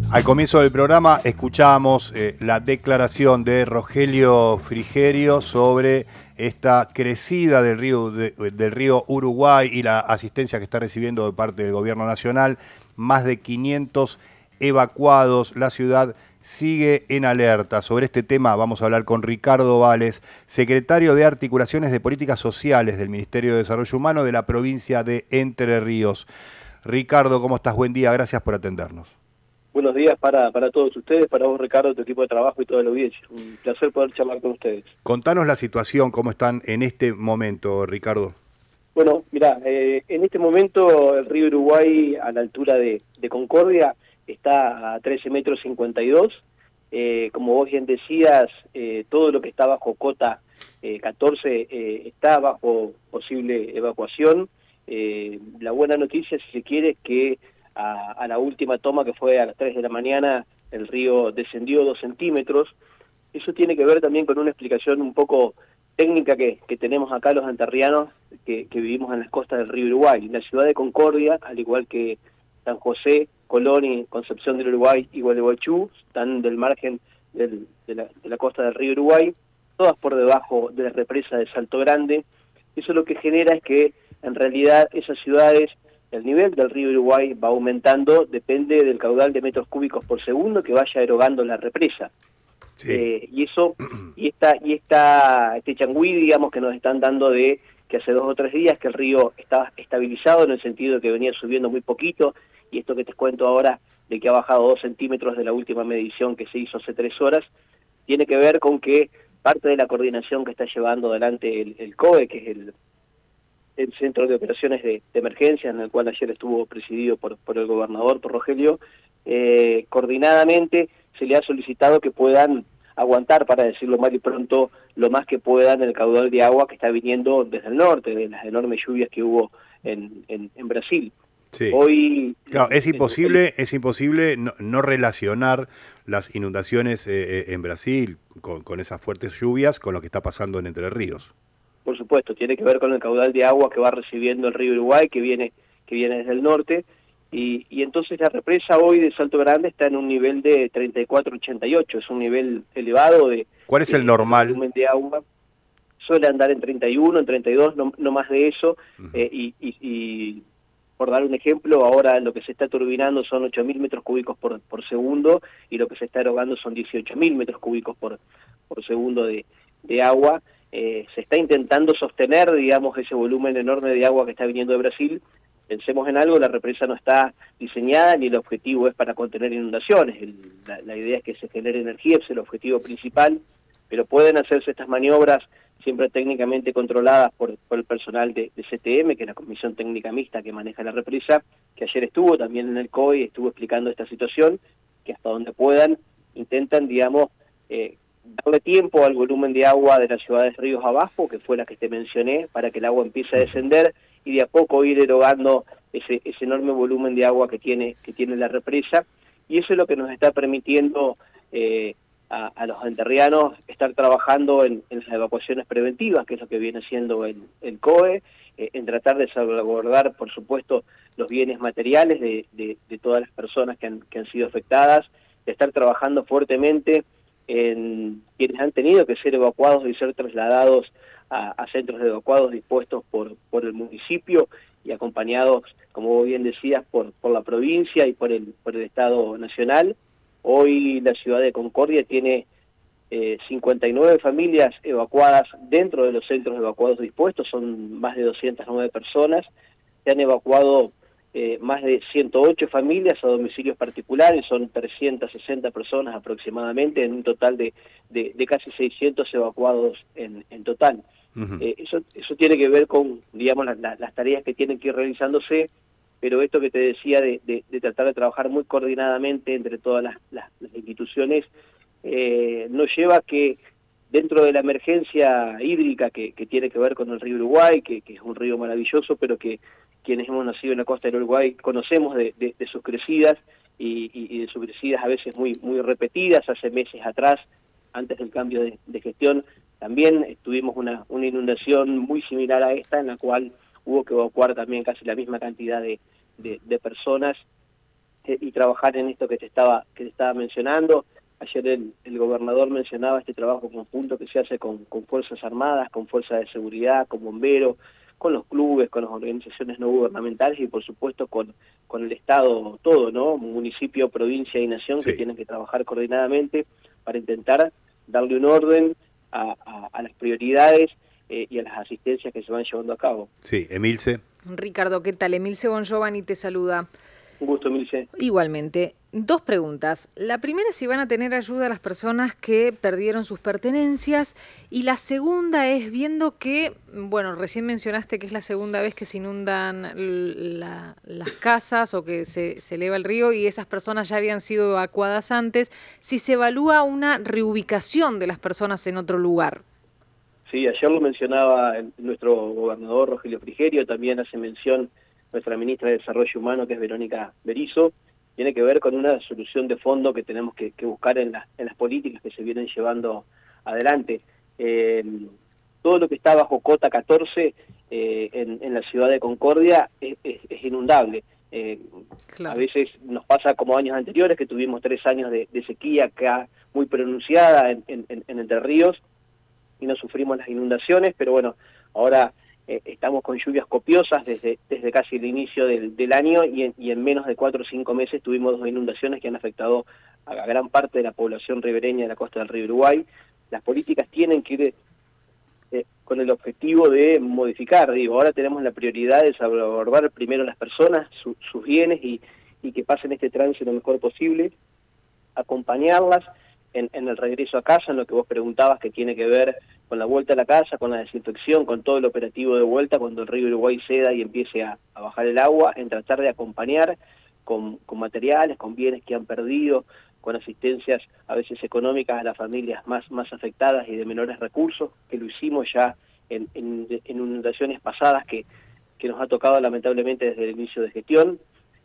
Al comienzo del programa escuchábamos la declaración de Rogelio Frigerio sobre esta crecida del río Uruguay y la asistencia que está recibiendo de parte del gobierno nacional. Más de 500 evacuados. La ciudad sigue en alerta. Sobre este tema vamos a hablar con Ricardo Vales, secretario de Articulaciones de Políticas Sociales del Ministerio de Desarrollo Humano de la provincia de Entre Ríos. Ricardo, ¿cómo estás? Buen día, gracias por atendernos. Buenos días para todos ustedes, para vos, Ricardo, tu equipo de trabajo y toda la audiencia. Un placer poder charlar con ustedes. Contanos la situación, cómo están en este momento, Ricardo. Bueno, mirá, en este momento el río Uruguay a la altura de Concordia está a 13,52 metros. Como vos bien decías, todo lo que está bajo cota 14 está bajo posible evacuación. La buena noticia, si se quiere, es que a la última toma, que fue a las 3 de la mañana, el río descendió 2 centímetros. Eso tiene que ver también con una explicación un poco técnica que tenemos acá los entrerrianos que vivimos en las costas del río Uruguay. La ciudad de Concordia, al igual que San José, Colón y Concepción del Uruguay y Gualeguaychú, están del margen de la costa del río Uruguay, todas por debajo de la represa de Salto Grande. Eso lo que genera es que en realidad esas ciudades, el nivel del río Uruguay va aumentando, depende del caudal de metros cúbicos por segundo que vaya erogando la represa. Sí. Este changüí, digamos, que nos están dando de que hace 2 o 3 días que el río estaba estabilizado en el sentido de que venía subiendo muy poquito, y esto que te cuento ahora de que ha bajado 2 centímetros de la última medición que se hizo hace 3 horas, tiene que ver con que parte de la coordinación que está llevando adelante el COE, que es el Centro de Operaciones de Emergencia, en el cual ayer estuvo presidido por el gobernador, por Rogelio, coordinadamente se le ha solicitado que puedan aguantar, para decirlo mal y pronto, lo más que puedan el caudal de agua que está viniendo desde el norte, de las enormes lluvias que hubo en Brasil. Sí. Hoy, claro, es imposible no relacionar las inundaciones en Brasil con esas fuertes lluvias con lo que está pasando en Entre Ríos. Por supuesto, tiene que ver con el caudal de agua que va recibiendo el río Uruguay, que viene desde el norte, y entonces la represa hoy de Salto Grande está en un nivel de 34,88, es un nivel elevado de... ¿Cuál es el normal? Volumen de agua suele andar en 31, en 32, no más de eso, y por dar un ejemplo, ahora lo que se está turbinando son 8.000 metros cúbicos por segundo, y lo que se está erogando son 18.000 metros cúbicos por segundo de agua. Se está intentando sostener, digamos, ese volumen enorme de agua que está viniendo de Brasil. Pensemos en algo, la represa no está diseñada ni el objetivo es para contener inundaciones. La idea es que se genere energía, es el objetivo principal, pero pueden hacerse estas maniobras siempre técnicamente controladas por el personal de CTM, que es la Comisión Técnica Mixta que maneja la represa, que ayer estuvo también en el COE y estuvo explicando esta situación, que hasta donde puedan intentan, digamos, darle tiempo al volumen de agua de las ciudades ríos abajo, que fue la que te mencioné, para que el agua empiece a descender y de a poco ir erogando ese enorme volumen de agua que tiene la represa. Y eso es lo que nos está permitiendo a los entrerrianos estar trabajando en las evacuaciones preventivas, que es lo que viene haciendo el COE, en tratar de salvaguardar, por supuesto, los bienes materiales de todas las personas que han sido afectadas, de estar trabajando fuertemente en quienes han tenido que ser evacuados y ser trasladados a centros de evacuados dispuestos por el municipio y acompañados, como vos bien decías, por la provincia y por el Estado Nacional. Hoy la ciudad de Concordia tiene 59 familias evacuadas dentro de los centros de evacuados dispuestos, son más de 209 personas, se han evacuado más de 108 familias a domicilios particulares, son 360 personas aproximadamente, en un total de casi 600 evacuados en total. Eso tiene que ver con, digamos, las tareas que tienen que ir realizándose, pero esto que te decía de tratar de trabajar muy coordinadamente entre todas las instituciones, nos lleva a que dentro de la emergencia hídrica que tiene que ver con el río Uruguay, que es un río maravilloso, pero que quienes hemos nacido en la costa del Uruguay conocemos de sus crecidas y de sus crecidas a veces muy repetidas. Hace meses atrás, antes del cambio de gestión, también tuvimos una inundación muy similar a esta, en la cual hubo que evacuar también casi la misma cantidad de personas y trabajar en esto que te estaba mencionando. Ayer el gobernador mencionaba este trabajo conjunto que se hace con Fuerzas Armadas, con Fuerzas de Seguridad, con bomberos, con los clubes, con las organizaciones no gubernamentales y por supuesto con el Estado todo, ¿no? Municipio, provincia y nación, Sí. que tienen que trabajar coordinadamente para intentar darle un orden a las prioridades y a las asistencias que se van llevando a cabo. Sí, Emilce. Ricardo, ¿qué tal? Emilce Bongiovanni te saluda. Un gusto, Milce. Igualmente. Dos preguntas. La primera, si van a tener ayuda a las personas que perdieron sus pertenencias. Y la segunda es, viendo que, bueno, recién mencionaste que es la segunda vez que se inundan las casas o que se eleva el río y esas personas ya habían sido evacuadas antes, si se evalúa una reubicación de las personas en otro lugar. Sí, ayer lo mencionaba nuestro gobernador Rogelio Frigerio, también hace mención nuestra ministra de Desarrollo Humano, que es Verónica Berizo. Tiene que ver con una solución de fondo que tenemos que buscar en las políticas que se vienen llevando adelante. Todo lo que está bajo cota 14 en la ciudad de Concordia es inundable. Claro. A veces nos pasa como años anteriores, que tuvimos 3 años de sequía acá muy pronunciada en Entre Ríos, y no sufrimos las inundaciones, pero bueno, ahora estamos con lluvias copiosas desde casi el inicio del año y en menos de 4 o 5 meses tuvimos 2 inundaciones que han afectado a gran parte de la población ribereña de la costa del río Uruguay. Las políticas tienen que ir con el objetivo de modificar, ahora tenemos la prioridad de salvaguardar primero las personas, sus bienes y que pasen este tránsito lo mejor posible, acompañarlas en el regreso a casa, en lo que vos preguntabas, que tiene que ver con la vuelta a la casa, con la desinfección, con todo el operativo de vuelta cuando el río Uruguay ceda y empiece a bajar el agua, en tratar de acompañar con materiales, con bienes que han perdido, con asistencias a veces económicas a las familias más afectadas y de menores recursos, que lo hicimos ya en inundaciones pasadas que nos ha tocado lamentablemente desde el inicio de gestión.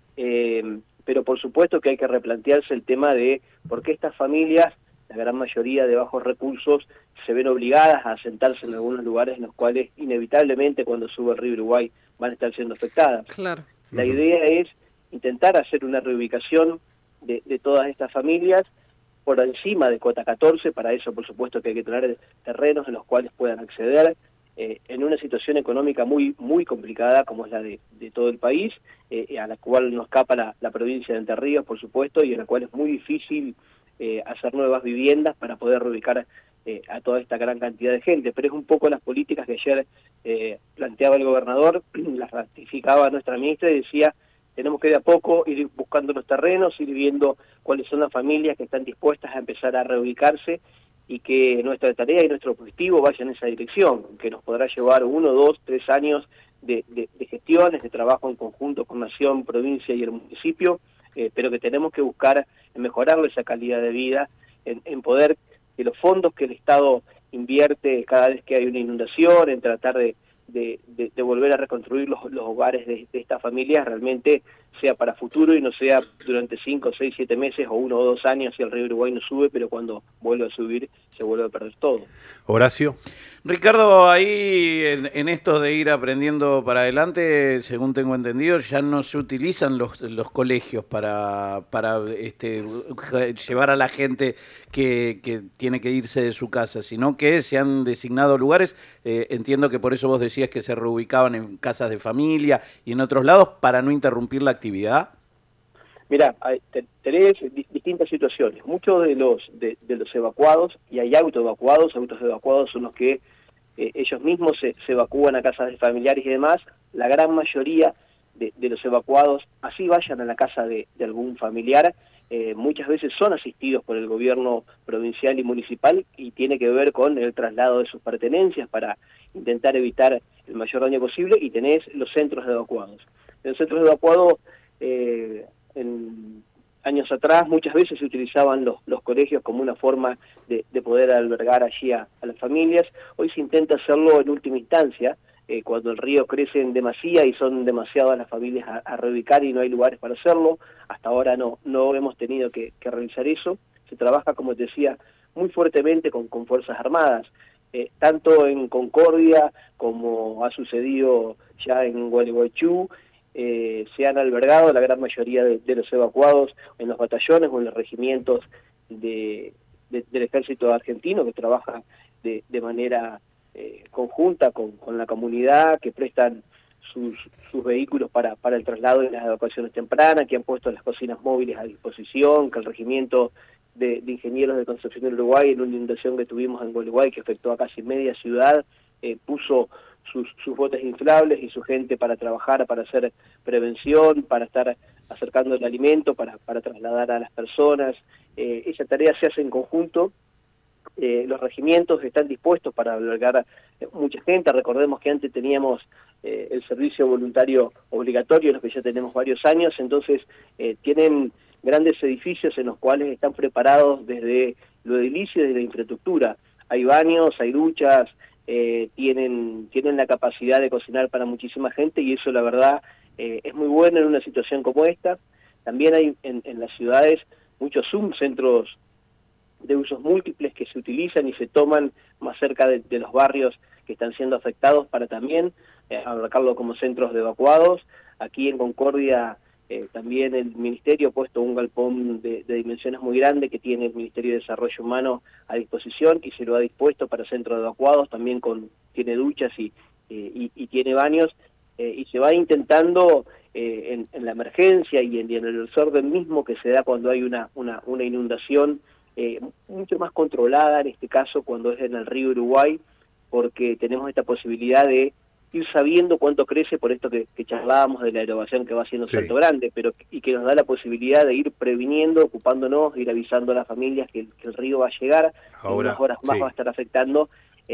Pero por supuesto que hay que replantearse el tema de por qué estas familias, la gran mayoría de bajos recursos, se ven obligadas a asentarse en algunos lugares en los cuales inevitablemente cuando sube el río Uruguay van a estar siendo afectadas. Claro. La idea es intentar hacer una reubicación de todas estas familias por encima de cota 14, para eso por supuesto que hay que tener terrenos en los cuales puedan acceder, en una situación económica muy complicada como es la de todo el país, a la cual no escapa la provincia de Entre Ríos, por supuesto, y en la cual es muy difícil hacer nuevas viviendas para poder reubicar a toda esta gran cantidad de gente. Pero es un poco las políticas que ayer planteaba el gobernador, las ratificaba nuestra ministra y decía, tenemos que de a poco ir buscando los terrenos, ir viendo cuáles son las familias que están dispuestas a empezar a reubicarse, y que nuestra tarea y nuestro objetivo vaya en esa dirección, que nos podrá llevar 1, 2, 3 años de gestiones, de trabajo en conjunto con Nación, provincia y el municipio, pero que tenemos que buscar en mejorarle esa calidad de vida, en poder que los fondos que el Estado invierte cada vez que hay una inundación, en tratar de volver a reconstruir los hogares de estas familias, realmente sea para futuro y no sea durante 5, 6, 7 meses o 1 o 2 años si el río Uruguay no sube, pero cuando vuelve a subir se vuelve a perder todo. Horacio. Ricardo, ahí en esto de ir aprendiendo para adelante, según tengo entendido, ya no se utilizan los colegios para llevar a la gente que tiene que irse de su casa, sino que se han designado lugares, entiendo que por eso vos decías que se reubicaban en casas de familia y en otros lados para no interrumpir la actividad. Mirá, tenés distintas situaciones. Muchos de los evacuados, y hay autos evacuados son los que ellos mismos se evacúan a casas de familiares y demás. La gran mayoría de los evacuados, así vayan a la casa de algún familiar, muchas veces son asistidos por el gobierno provincial y municipal y tiene que ver con el traslado de sus pertenencias para intentar evitar el mayor daño posible, y tenés los centros de evacuados. En los centros de evacuados, en años atrás muchas veces se utilizaban los colegios como una forma de poder albergar allí a las familias. Hoy se intenta hacerlo en última instancia, cuando el río crece en demasía y son demasiadas las familias a reubicar y no hay lugares para hacerlo. Hasta ahora no hemos tenido que realizar eso. Se trabaja, como te decía, muy fuertemente con Fuerzas Armadas, tanto en Concordia como ha sucedido ya en Gualeguaychú se han albergado la gran mayoría de los evacuados en los batallones o en los regimientos del ejército argentino, que trabaja de manera conjunta con la comunidad, que prestan sus vehículos para el traslado y las evacuaciones tempranas, que han puesto las cocinas móviles a disposición, que el regimiento de ingenieros de Concepción del Uruguay, en una inundación que tuvimos en Uruguay que afectó a casi media ciudad, puso sus botes inflables y su gente para trabajar, para hacer prevención, para estar acercando el alimento, para trasladar a las personas. Esa tarea se hace en conjunto. Los regimientos están dispuestos para albergar mucha gente. Recordemos que antes teníamos el servicio voluntario obligatorio, en los que ya tenemos varios años, entonces tienen grandes edificios en los cuales están preparados desde lo edilicio y desde la infraestructura. Hay baños, hay duchas, tienen la capacidad de cocinar para muchísima gente, y eso la verdad es muy bueno en una situación como esta. También hay en las ciudades muchos centros de usos múltiples que se utilizan y se toman más cerca de los barrios que están siendo afectados, para también abarcarlo como centros de evacuados. Aquí en Concordia también el Ministerio ha puesto un galpón de dimensiones muy grandes que tiene el Ministerio de Desarrollo Humano a disposición, y se lo ha dispuesto para centros de evacuados, también tiene duchas y tiene baños, y se va intentando en la emergencia y en el desorden mismo que se da cuando hay una inundación, mucho más controlada, en este caso cuando es en el río Uruguay, porque tenemos esta posibilidad de ir sabiendo cuánto crece, por esto que charlábamos de la elevación que va haciendo Salto Grande, y que nos da la posibilidad de ir previniendo, ocupándonos, ir avisando a las familias que el río va a llegar, en unas horas más va a estar afectando,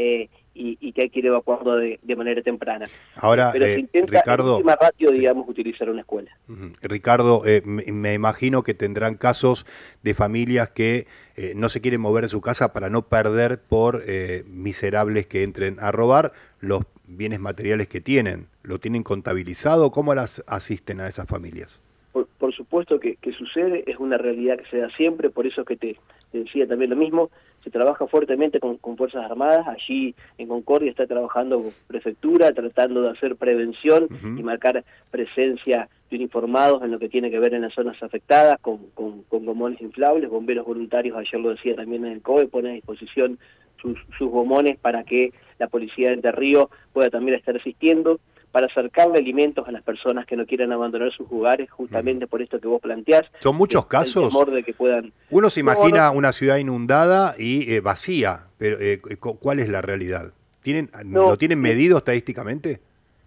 y que hay que ir evacuando de manera temprana. Ahora, pero se intenta, Ricardo, en última ratio, digamos, utilizar una escuela. Ricardo, me imagino que tendrán casos de familias que no se quieren mover de su casa para no perder por miserables que entren a robar los bienes materiales que tienen. ¿Lo tienen contabilizado? ¿Cómo las asisten a esas familias? Por supuesto que sucede, es una realidad que se da siempre, por eso que te decía también lo mismo. Se trabaja fuertemente con Fuerzas Armadas. Allí en Concordia está trabajando Prefectura, tratando de hacer prevención y marcar presencia de uniformados en lo que tiene que ver en las zonas afectadas, con gomones inflables. Bomberos voluntarios, ayer lo decía también en el COE, pone a disposición sus gomones para que la policía de Entre Ríos pueda también estar asistiendo, para acercarle alimentos a las personas que no quieran abandonar sus hogares, justamente por esto que vos planteás. ¿Son muchos casos? El temor de que puedan... Uno se imagina una ciudad inundada y vacía, pero ¿cuál es la realidad? ¿Lo tienen medido estadísticamente?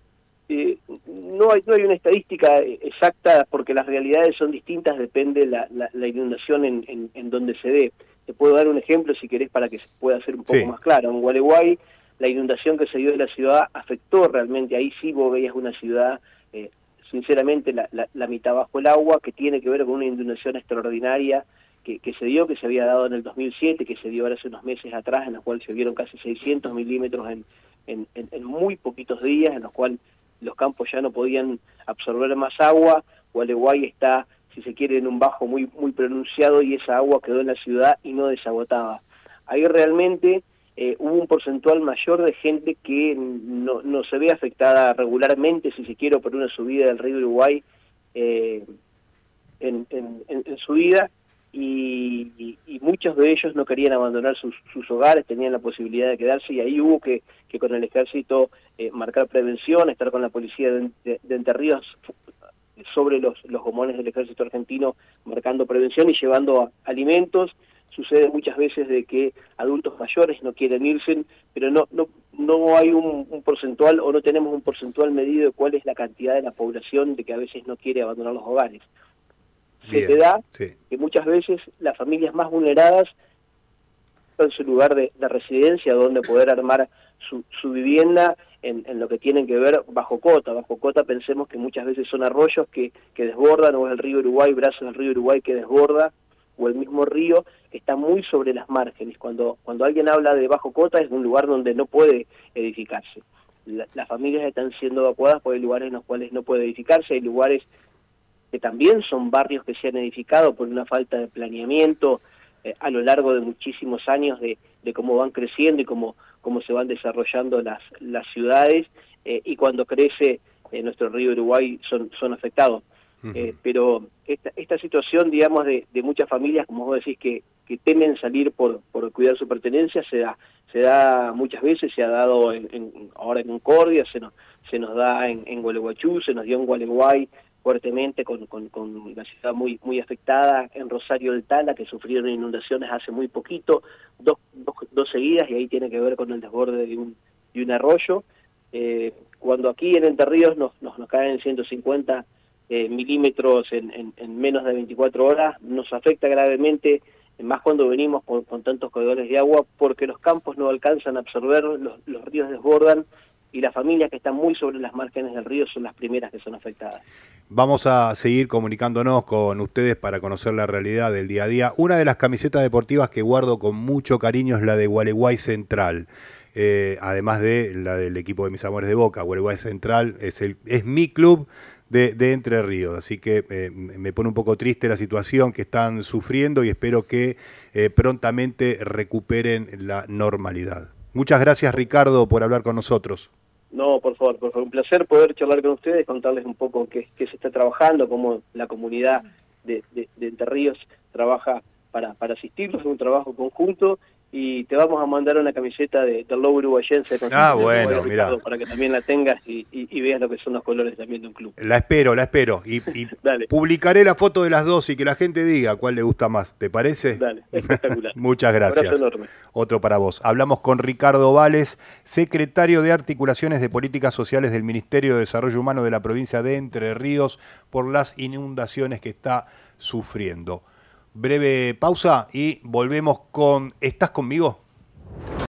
No hay una estadística exacta, porque las realidades son distintas, depende la inundación en donde se dé. Te puedo dar un ejemplo, si querés, para que se pueda hacer un poco más claro. En Gualeguay, la inundación que se dio de la ciudad afectó realmente. Ahí sí vos veías una ciudad, sinceramente, la mitad bajo el agua, que tiene que ver con una inundación extraordinaria que se dio, que se había dado en el 2007, que se dio ahora hace unos meses atrás, en la cual se vieron casi 600 milímetros en muy poquitos días, en los cuales los campos ya no podían absorber más agua. Gualeguay está, si se quiere, en un bajo muy pronunciado, y esa agua quedó en la ciudad y no desagotaba. Ahí realmente hubo un porcentual mayor de gente que no se ve afectada regularmente, si se quiere, por una subida del río Uruguay en su vida, y muchos de ellos no querían abandonar sus hogares, tenían la posibilidad de quedarse, y ahí hubo que con el ejército marcar prevención, estar con la policía de Entre Ríos sobre los gomones del ejército argentino, marcando prevención y llevando alimentos. Sucede muchas veces de que adultos mayores no quieren irse, pero no hay un porcentual, o no tenemos un porcentual medido de cuál es la cantidad de la población de que a veces no quiere abandonar los hogares. Se te da que muchas veces las familias más vulneradas en su lugar de residencia, donde poder armar su vivienda en lo que tienen que ver bajo cota. Bajo cota, pensemos que muchas veces son arroyos que desbordan, o es el río Uruguay, brazos del río Uruguay que desborda, o el mismo río que está muy sobre las márgenes. Cuando alguien habla de bajo cota, es un lugar donde no puede edificarse. Las familias están siendo evacuadas por lugares en los cuales no puede edificarse. Hay lugares que también son barrios que se han edificado por una falta de planeamiento a lo largo de muchísimos años de cómo van creciendo y cómo se van desarrollando las ciudades, y cuando crece nuestro río Uruguay son afectados. Pero esta situación, digamos, de muchas familias, como vos decís, que temen salir por cuidar su pertenencia, se da muchas veces, se ha dado ahora en Concordia, se nos da en Gualeguaychú, se nos dio en Gualeguay fuertemente con la ciudad muy afectada, en Rosario del Tala, que sufrieron inundaciones hace muy poquito, dos seguidas, y ahí tiene que ver con el desborde de un arroyo. Cuando aquí en Entre Ríos nos caen 150 milímetros en menos de 24 horas, nos afecta gravemente, más cuando venimos con tantos corredores de agua, porque los campos no alcanzan a absorber, los ríos desbordan, y las familias que están muy sobre las márgenes del río son las primeras que son afectadas. Vamos a seguir comunicándonos con ustedes para conocer la realidad del día a día. Una de las camisetas deportivas que guardo con mucho cariño es la de Gualeguay Central. Además de la del equipo de mis amores de Boca. Gualeguay Central es mi club de Entre Ríos, así que me pone un poco triste la situación que están sufriendo y espero que prontamente recuperen la normalidad. Muchas gracias, Ricardo, por hablar con nosotros. No, por favor, un placer poder charlar con ustedes, contarles un poco qué se está trabajando, cómo la comunidad de Entre Ríos trabaja para asistirlos, es un trabajo conjunto, y te vamos a mandar una camiseta del lobo uruguayense. Bueno, mira. Para que también la tengas y veas lo que son los colores también de un club. La espero. Y publicaré la foto de las dos y que la gente diga cuál le gusta más. ¿Te parece? Dale, espectacular. Muchas gracias. Un abrazo enorme. Otro para vos. Hablamos con Ricardo Vales, secretario de Articulaciones de Políticas Sociales del Ministerio de Desarrollo Humano de la provincia de Entre Ríos, por las inundaciones que está sufriendo. Breve pausa y volvemos con ¿Estás conmigo?